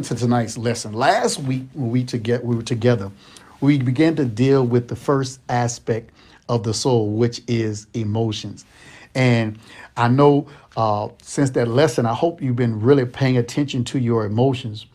to tonight's lesson. Last week when we were together, we began to deal with the first aspect of the soul, which is emotions. And I know since that lesson, I hope you've been really paying attention to your emotions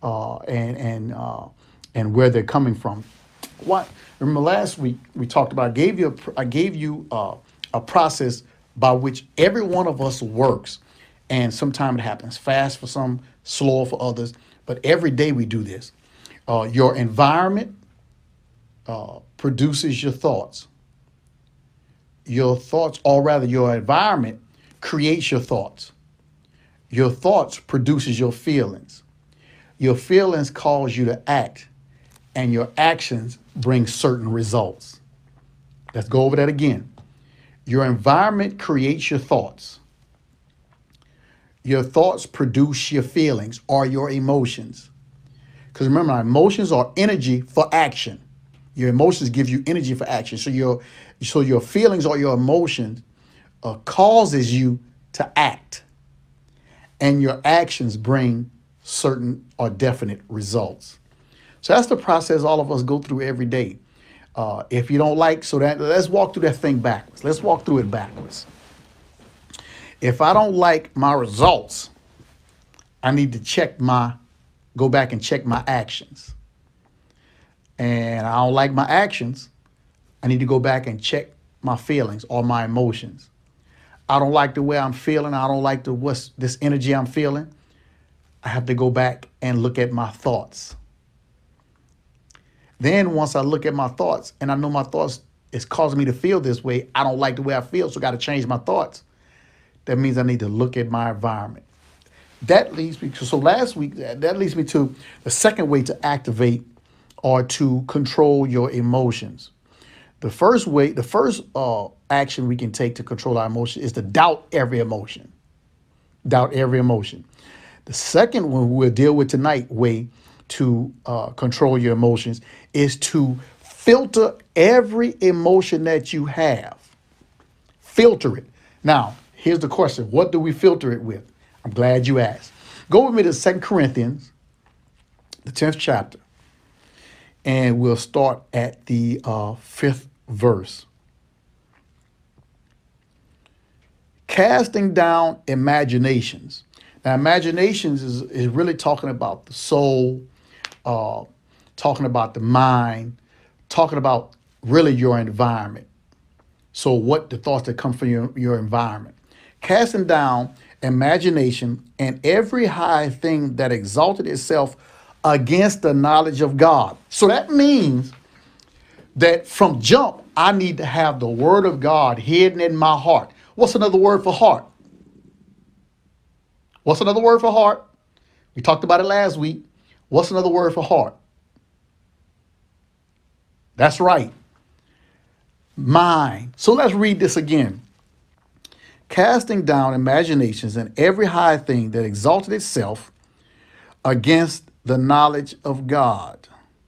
and where they're coming from. What remember last week we talked about? I gave you a process by which every one of us works, and sometimes it happens fast for some, slower for others. But every day we do this. Your environment produces your thoughts. Your thoughts, or rather, your environment creates your thoughts. Your thoughts produces your feelings. Your feelings cause you to act, and your actions bring certain results. Let's go over that again. Your environment creates your thoughts. Your thoughts produce your feelings or your emotions. Because remember, emotions are energy for action. Your emotions give you energy for action. So your feelings or your emotions causes you to act, and your actions bring certain or definite results. So that's the process all of us go through every day. If you don't like, let's walk through that thing backwards. Let's walk through it backwards. If I don't like my results, I need to go back and check my actions. And I don't like my actions, I need to go back and check my feelings or my emotions. I don't like the way I'm feeling. I don't like what's this energy I'm feeling. I have to go back and look at my thoughts. Then once I look at my thoughts and I know my thoughts is causing me to feel this way, I don't like the way I feel, so I got to change my thoughts. That means I need to look at my environment. That leads me to, so last week, that leads me to the second way to activate or to control your emotions. The first action we can take to control our emotion is to doubt every emotion. Doubt every emotion. The second one we'll deal with tonight, way to control your emotions, is to filter every emotion that you have. Filter it. Now, here's the question. What do we filter it with? I'm glad you asked. Go with me to 2 Corinthians, the 10th chapter, and we'll start at the 5th verse. Casting down imaginations. Now, imaginations is really talking about the soul, talking about the mind, talking about really your environment. So what the thoughts that come from your environment. Casting down imagination and every high thing that exalted itself against the knowledge of God. So that means that from jump, I need to have the word of God hidden in my heart. What's another word for heart? What's another word for heart? We talked about it last week. What's another word for heart? That's right. Mind. So let's read this again. Casting down imaginations and every high thing that exalted itself against the knowledge of God.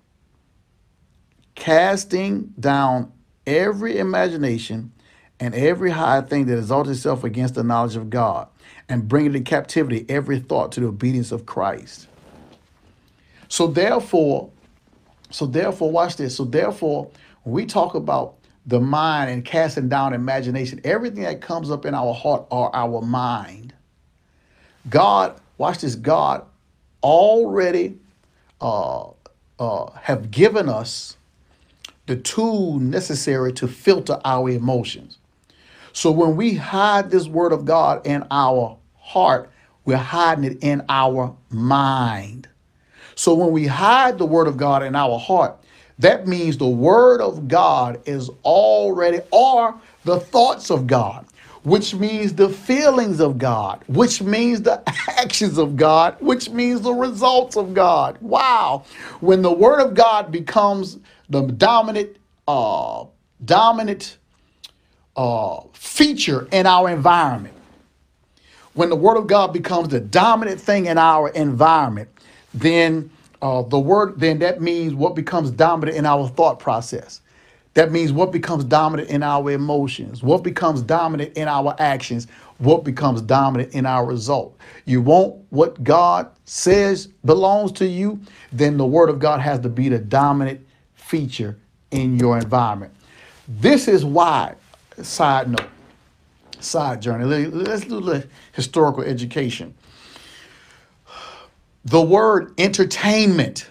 Casting down every imagination and every high thing that exalts itself against the knowledge of God, and bringing into captivity every thought to the obedience of Christ. So therefore, watch this. So therefore, when we talk about the mind and casting down imagination, everything that comes up in our heart or our mind, God, watch this, God already have given us the tool necessary to filter our emotions. So when we hide this word of God in our heart, we're hiding it in our mind. So when we hide the word of God in our heart, that means the word of God is already, or the thoughts of God, which means the feelings of God, which means the actions of God, which means the results of God. Wow. When the word of God becomes the dominant feature in our environment, when the word of God becomes the dominant thing in our environment, then that means what becomes dominant in our thought process. That means what becomes dominant in our emotions, what becomes dominant in our actions, what becomes dominant in our result. You want what God says belongs to you, then the word of God has to be the dominant feature in your environment. This is why, side note, side journey, let's do the historical education. The word entertainment,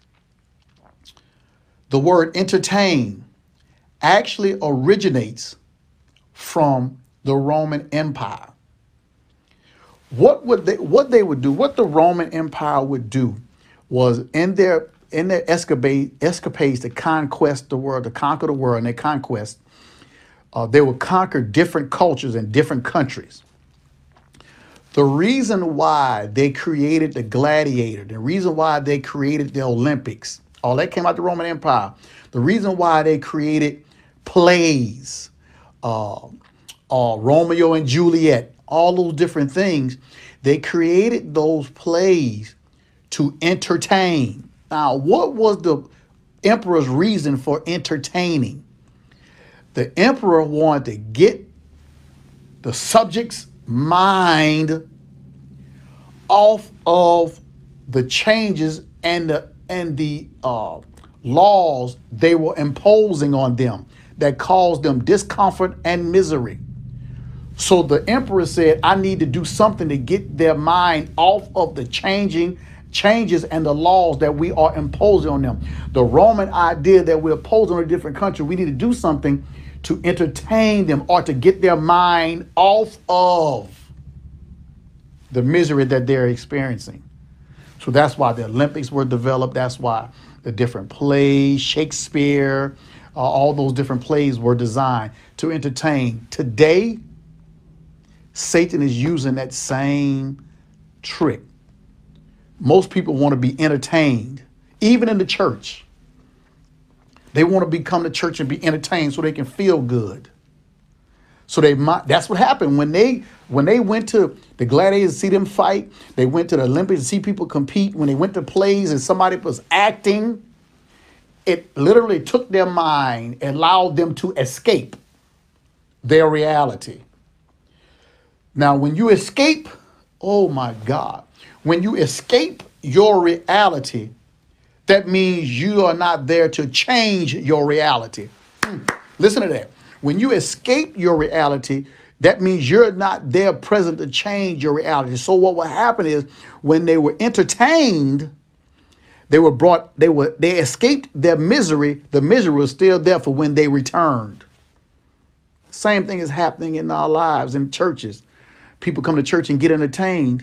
the word entertain actually originates from the Roman Empire. What they would do, what the Roman Empire would do was in their escapades to conquest the world, to conquer the world, and their conquest, they would conquer different cultures and different countries. The reason why they created the gladiator, the reason why they created the Olympics, all that came out the Roman Empire. The reason why they created plays, Romeo and Juliet, all those different things, they created those plays to entertain. Now, what was the emperor's reason for entertaining? The emperor wanted to get the subject's mind off of the changes and the laws they were imposing on them that caused them discomfort and misery. So the emperor said, I need to do something to get their mind off of the changes and the laws that we are imposing on them. The Roman idea that we're imposing on a different country, we need to do something to entertain them or to get their mind off of the misery that they're experiencing. So that's why the Olympics were developed. That's why the different plays, Shakespeare, all those different plays were designed to entertain. Today, Satan is using that same trick. Most people want to be entertained, even in the church. They want to come to church and be entertained so they can feel good. So that's what happened when they went to the gladiators to see them fight. They went to the Olympics to see people compete. When they went to plays and somebody was acting, it literally took their mind and allowed them to escape their reality. Now, when you escape, oh my God, when you escape your reality, that means you are not there to change your reality. Listen to that. When you escape your reality, that means you're not there present to change your reality. So what will happen is when they were entertained, they escaped their misery. The misery was still there for when they returned. Same thing is happening in our lives in churches. People come to church and get entertained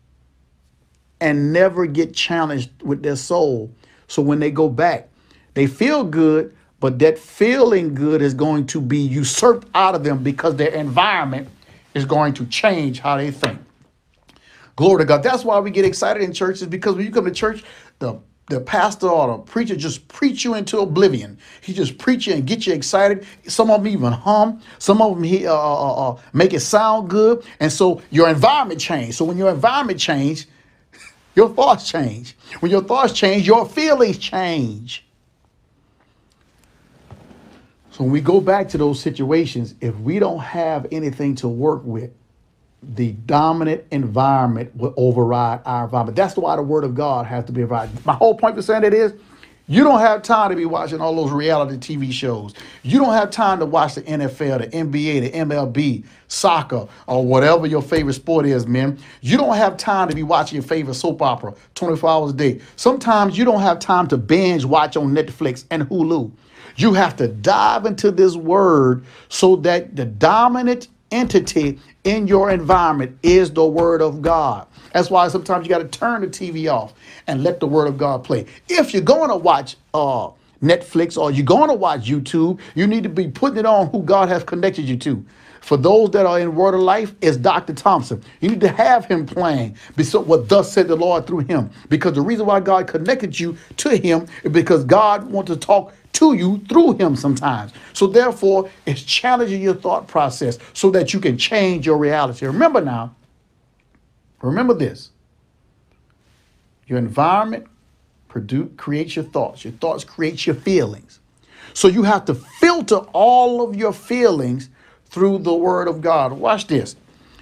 and never get challenged with their soul. So when they go back, they feel good, but that feeling good is going to be usurped out of them because their environment is going to change how they think. Glory to God. That's why we get excited in churches, because when you come to church, the pastor or the preacher just preach you into oblivion. He just preach you and get you excited. Some of them even hum. Some of them make it sound good. And so your environment change. So when your environment change, your thoughts change. When your thoughts change, your feelings change. So when we go back to those situations, if we don't have anything to work with, the dominant environment will override our environment. That's why the word of God has to be provided. My whole point for saying that is, you don't have time to be watching all those reality TV shows. You don't have time to watch the NFL, the NBA, the MLB, soccer, or whatever your favorite sport is, man. You don't have time to be watching your favorite soap opera 24 hours a day. Sometimes you don't have time to binge watch on Netflix and Hulu. You have to dive into this word so that the dominant entity in your environment is the word of God. That's why sometimes you got to turn the TV off and let the word of God play. If you're going to watch Netflix or you're going to watch YouTube, you need to be putting it on who God has connected you to. For those that are in Word of Life, it's Dr. Thompson. You need to have him playing what thus said the Lord through him. Because the reason why God connected you to him is because God wants to talk to you through him sometimes. So therefore, it's challenging your thought process so that you can change your reality. Remember this. Your environment creates your thoughts. Your thoughts create your feelings. So you have to filter all of your feelings through the word of God. Watch this.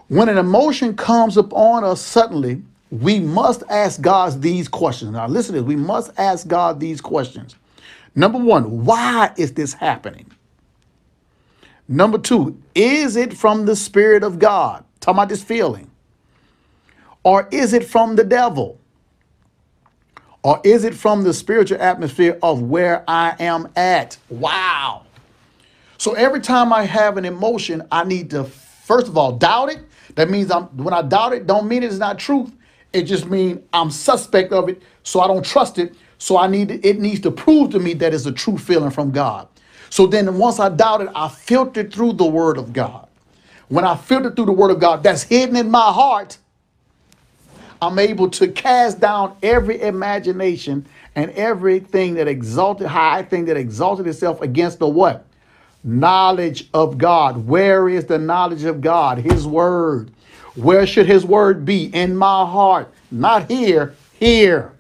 When an emotion comes upon us suddenly, we must ask God these questions. Now, listen to this. We must ask God these questions. Number one, why is this happening? Number two, is it from the Spirit of God? Talking about this feeling. Or is it from the devil? Or is it from the spiritual atmosphere of where I am at? Wow. So every time I have an emotion, I need to, first of all, doubt it. That means when I doubt it, don't mean it's not truth. It just means I'm suspect of it, so I don't trust it. So it needs to prove to me that it's a true feeling from God. So then once I doubt it, I filter through the word of God. When I filter through the word of God that's hidden in my heart, I'm able to cast down every imagination and everything that exalted, high thing that exalted itself against the what? Knowledge of God. Where is the knowledge of God? His word. Where should his word be? In my heart. Not here, here.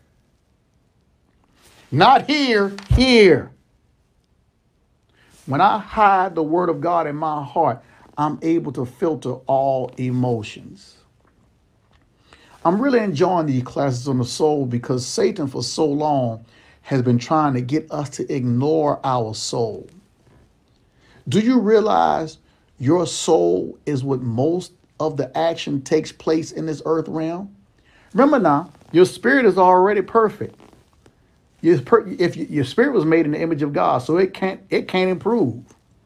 Not here, here. When I hide the word of God in my heart, I'm able to filter all emotions. I'm really enjoying these classes on the soul because Satan for so long has been trying to get us to ignore our soul. Do you realize your soul is what most of the action takes place in this earth realm? Remember now, your spirit is already perfect. Your spirit was made in the image of God, so it can't improve.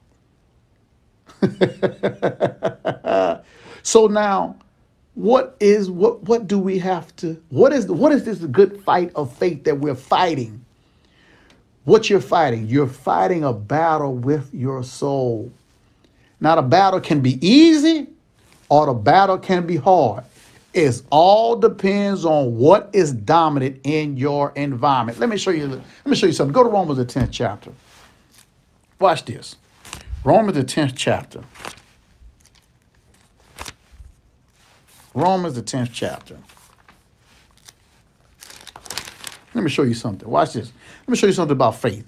So now, what do we have to? What is this good fight of faith that we're fighting? What you're fighting? You're fighting a battle with your soul. Now, the battle can be easy or the battle can be hard. It all depends on what is dominant in your environment. Let me show you something. Go to Romans the 10th chapter. Watch this. Romans the 10th chapter. Romans the 10th chapter. Let me show you something. Watch this. Let me show you something about faith.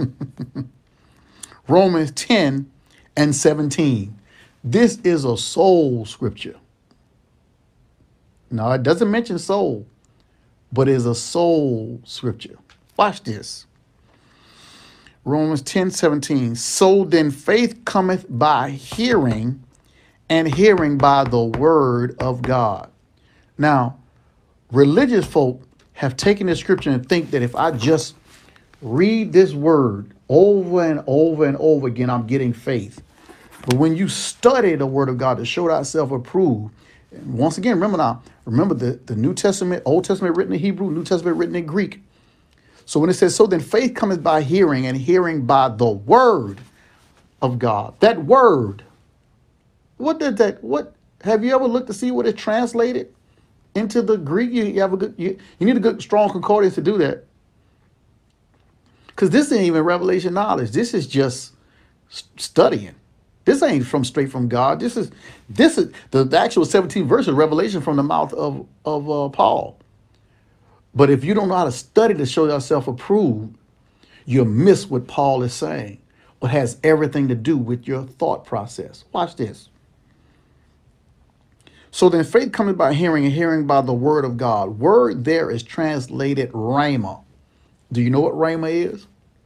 Romans 10 and 17. This is a soul scripture. No, it doesn't mention soul, but it's a soul scripture. Watch this. Romans 10:17. So then faith cometh by hearing, and hearing by the word of God. Now, religious folk have taken this scripture and think that if I just read this word over and over and over again, I'm getting faith. But when you study the word of God to show thyself approved, and once again, remember the New Testament, Old Testament written in Hebrew, New Testament written in Greek. So when it says, so then faith cometh by hearing, and hearing by the word of God. That word, what have you ever looked to see what it translated into the Greek? You need a good strong concordance to do that. Because this ain't even revelation knowledge. This is just studying. This ain't straight from God. This is the actual 17th verse of Revelation from the mouth of Paul. But if you don't know how to study to show yourself approved, you'll miss what Paul is saying. What has everything to do with your thought process. Watch this. So then faith cometh by hearing, and hearing by the word of God. Word there is translated rhema. Do you know what rhema is?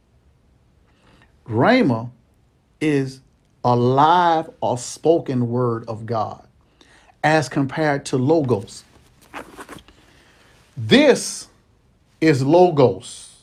Rhema is a live or spoken word of God as compared to logos. This is logos.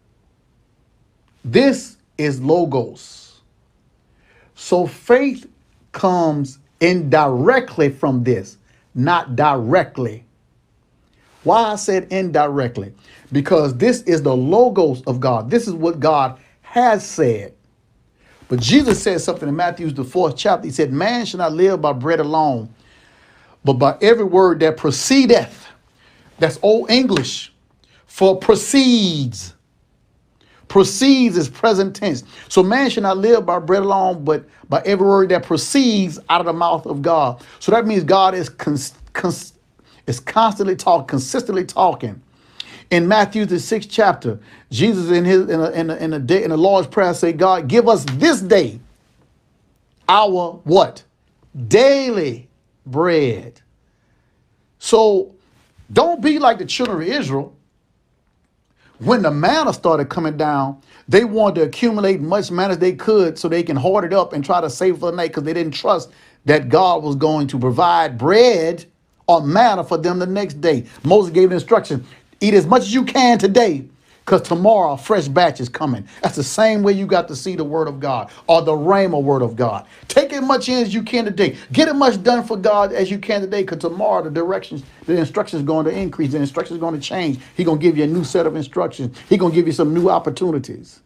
This is logos. So faith comes indirectly from this, not directly. Why I said indirectly? Because this is the logos of God. This is what God has said. But Jesus said something in Matthew, the 4th chapter. He said, man shall not live by bread alone, but by every word that proceedeth. That's Old English for proceeds. Proceeds is present tense. So man shall not live by bread alone, but by every word that proceeds out of the mouth of God. So that means God is constantly talking, consistently talking. In Matthew the 6th chapter, Jesus in the Lord's Prayer say, God, give us this day our what? Daily bread. So don't be like the children of Israel. When the manna started coming down, they wanted to accumulate much manna as they could so they can hoard it up and try to save it for the night because they didn't trust that God was going to provide bread or manna for them the next day. Moses gave the instruction, eat as much as you can today because tomorrow a fresh batch is coming. That's the same way you got to see the word of God or the rhema word of God. Take as much in as you can today. Get as much done for God as you can today because tomorrow the instructions are going to increase. The instructions are going to change. He's going to give you a new set of instructions. He's going to give you some new opportunities.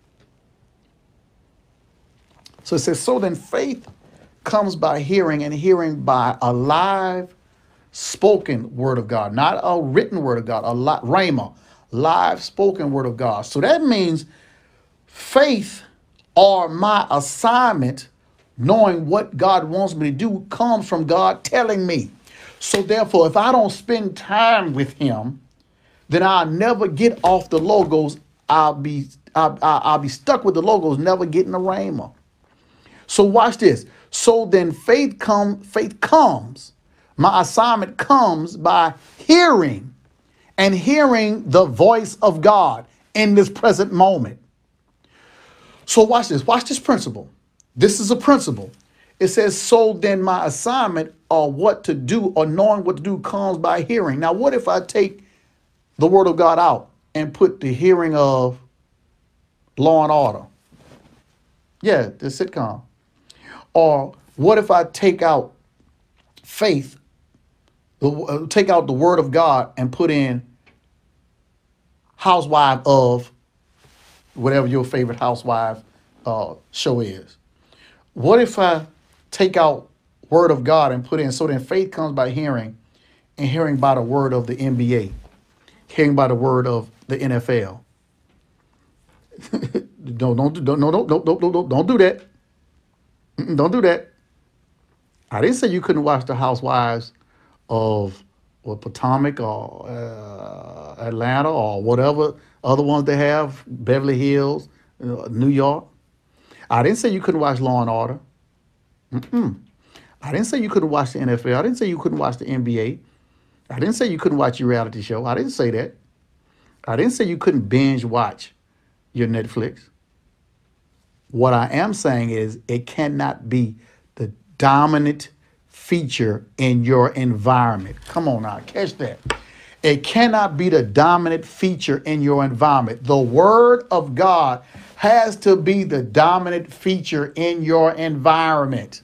So it says, so then faith comes by hearing and hearing by a live spoken word of God, not a written word of God, rhema, live spoken word of God. So that means faith or my assignment, knowing what God wants me to do, comes from God telling me. So therefore, if I don't spend time with him, then I'll never get off the logos. I'll be stuck with the logos, never getting the rhema. So watch this. So then faith comes. My assignment comes by hearing and hearing the voice of God in this present moment. So watch this. Watch this principle. This is a principle. It says, so then my assignment or what to do or knowing what to do comes by hearing. Now, what if I take the word of God out and put the hearing of Law and Order? Yeah, the sitcom. Or what if I take out faith, take out the word of God and put in housewife of whatever your favorite housewife show is? What if I take out word of God and put in, so then faith comes by hearing and hearing by the word of the NBA, hearing by the word of the NFL. Don't do that. Don't do that. I didn't say you couldn't watch the housewives of Potomac or Atlanta or whatever other ones they have, Beverly Hills, New York. I didn't say you couldn't watch Law and Order. I didn't say you couldn't watch the NFL. I didn't say you couldn't watch the NBA. I didn't say you couldn't watch your reality show. I didn't say that. I didn't say you couldn't binge watch your Netflix. What I am saying is it cannot be the dominant feature in your environment. Come on now, catch that. It cannot be the dominant feature in your environment. The word of God has to be the dominant feature in your environment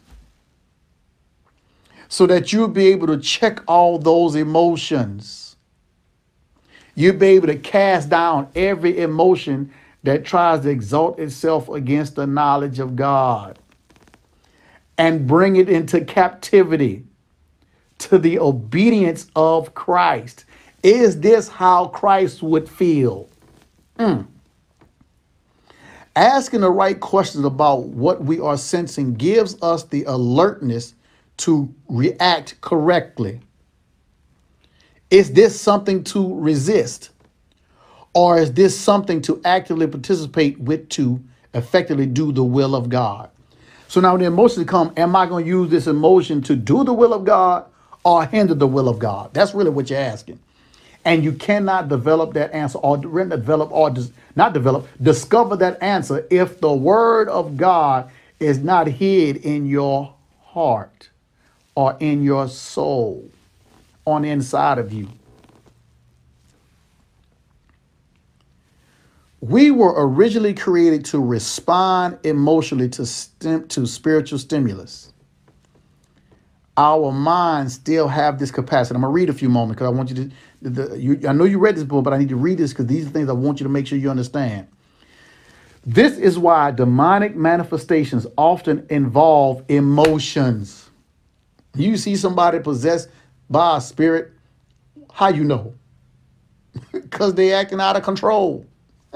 so that you'll be able to check all those emotions. You'll be able to cast down every emotion that tries to exalt itself against the knowledge of God and bring it into captivity to the obedience of Christ. Is this how Christ would feel? Asking the right questions about what we are sensing gives us the alertness to react correctly. Is this something to resist? Or is this something to actively participate with to effectively do the will of God? So now when the emotions come, am I going to use this emotion to do the will of God or hinder the will of God? That's really what you're asking. And you cannot develop that answer or discover that answer if the word of God is not hid in your heart or in your soul on the inside of you. We were originally created to respond emotionally to spiritual stimulus. Our minds still have this capacity. I'm going to read a few moments because I want you to, I know you read this book, but I need to read this because these are things I want you to make sure you understand. This is why demonic manifestations often involve emotions. You see somebody possessed by a spirit, how you know? Because they're acting out of control.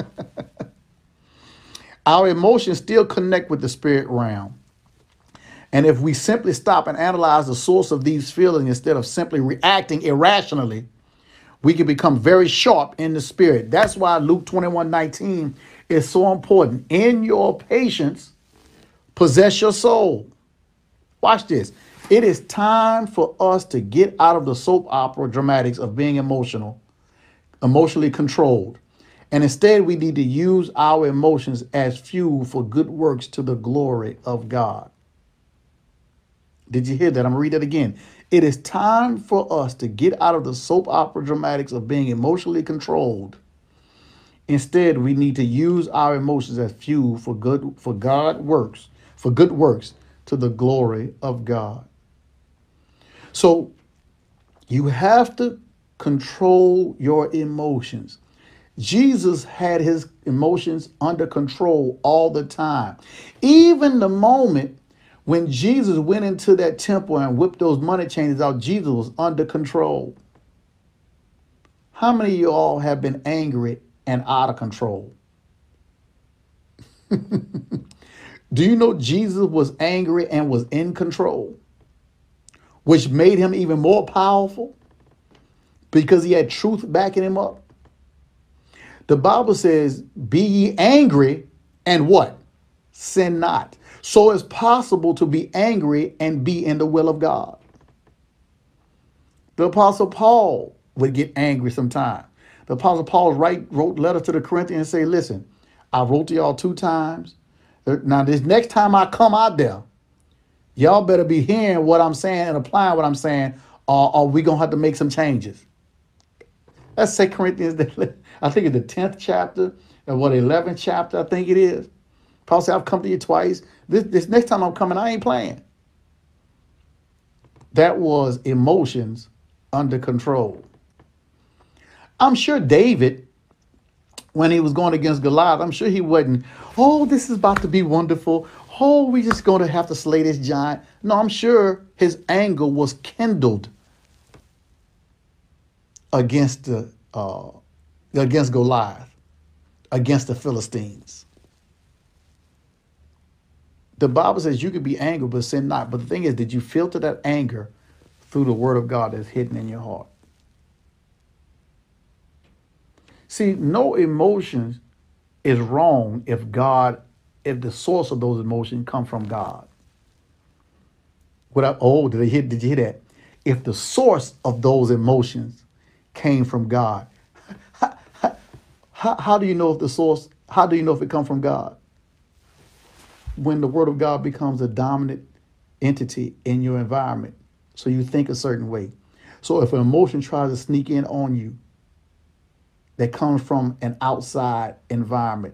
Our emotions still connect with the spirit realm. And if we simply stop and analyze the source of these feelings instead of simply reacting irrationally, we can become very sharp in the spirit. That's why Luke 21:19 is so important. In your patience, possess your soul. Watch this. It is time for us to get out of the soap opera dramatics of being emotionally controlled. And instead, we need to use our emotions as fuel for good works to the glory of God. Did you hear that? I'm going to read that again. It is time for us to get out of the soap opera dramatics of being emotionally controlled. Instead, we need to use our emotions as fuel for good works to the glory of God. So you have to control your emotions. Jesus had his emotions under control all the time. Even the moment when Jesus went into that temple and whipped those money changers out, Jesus was under control. How many of you all have been angry and out of control? Do you know Jesus was angry and was in control, which made him even more powerful because he had truth backing him up? The Bible says, be ye angry and what? Sin not. So it's possible to be angry and be in the will of God. The Apostle Paul would get angry sometimes. The Apostle Paul wrote letters to the Corinthians and say, listen, I wrote to y'all 2 times. Now, this next time I come out there, y'all better be hearing what I'm saying and applying what I'm saying, or we going to have to make some changes. That's 2 Corinthians, I think it's the 10th chapter, or 11th chapter, I think it is. Paul said, I've come to you twice. This next time I'm coming, I ain't playing. That was emotions under control. I'm sure David, when he was going against Goliath, I'm sure he wasn't, oh, this is about to be wonderful. Oh, we just going to have to slay this giant. No, I'm sure his anger was kindled against Goliath, against the Philistines. The Bible says you could be angry but sin not. But the thing is, did you filter that anger through the word of God that's hidden in your heart? See, no emotion is wrong if the source of those emotions come from God. Did you hear that? If the source of those emotions came from God, how do you know if the source, how do you know if it comes from God? When the word of God becomes a dominant entity in your environment. So you think a certain way. So if an emotion tries to sneak in on you that comes from an outside environment,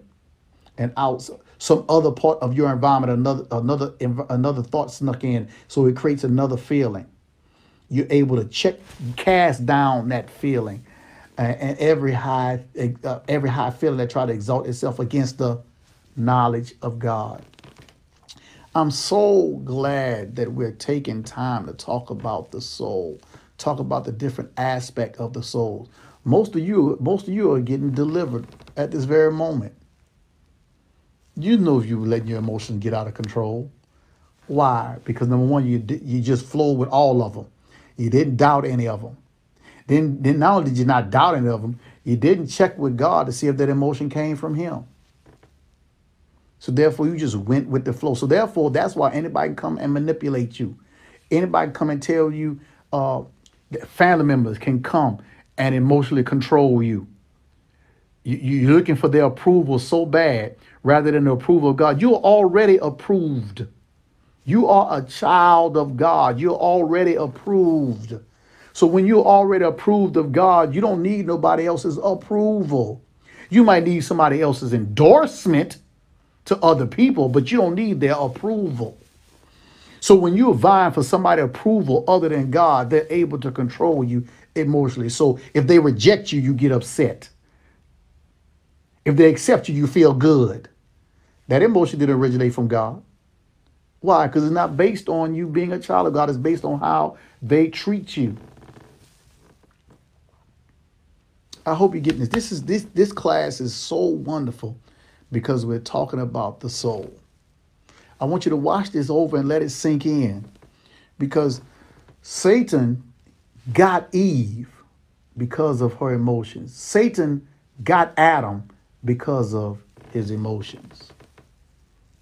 some other part of your environment, another thought snuck in, so it creates another feeling. You're able to cast down that feeling, and every high feeling that try to exalt itself against the knowledge of God. I'm so glad that we're taking time to talk about the soul, talk about the different aspect of the soul. Most of you are getting delivered at this very moment. You know if you were letting your emotions get out of control. Why? Because number one, you just flowed with all of them. You didn't doubt any of them. Then not only did you not doubt any of them, you didn't check with God to see if that emotion came from Him. So therefore, you just went with the flow. So therefore, that's why anybody can come and manipulate you. Anybody can come and tell you, family members can come and emotionally control you. You're looking for their approval so bad rather than the approval of God. You're already approved. You are a child of God. You're already approved. So when you're already approved of God, you don't need nobody else's approval. You might need somebody else's endorsement to other people, but you don't need their approval. So when you're vying for somebody's approval other than God, they're able to control you emotionally. So if they reject you, you get upset. If they accept you, you feel good. That emotion didn't originate from God. Why? Because it's not based on you being a child of God. It's based on how they treat you. I hope you're getting this. This class is so wonderful because we're talking about the soul. I want you to watch this over and let it sink in, because Satan got Eve because of her emotions. Satan got Adam because of his emotions.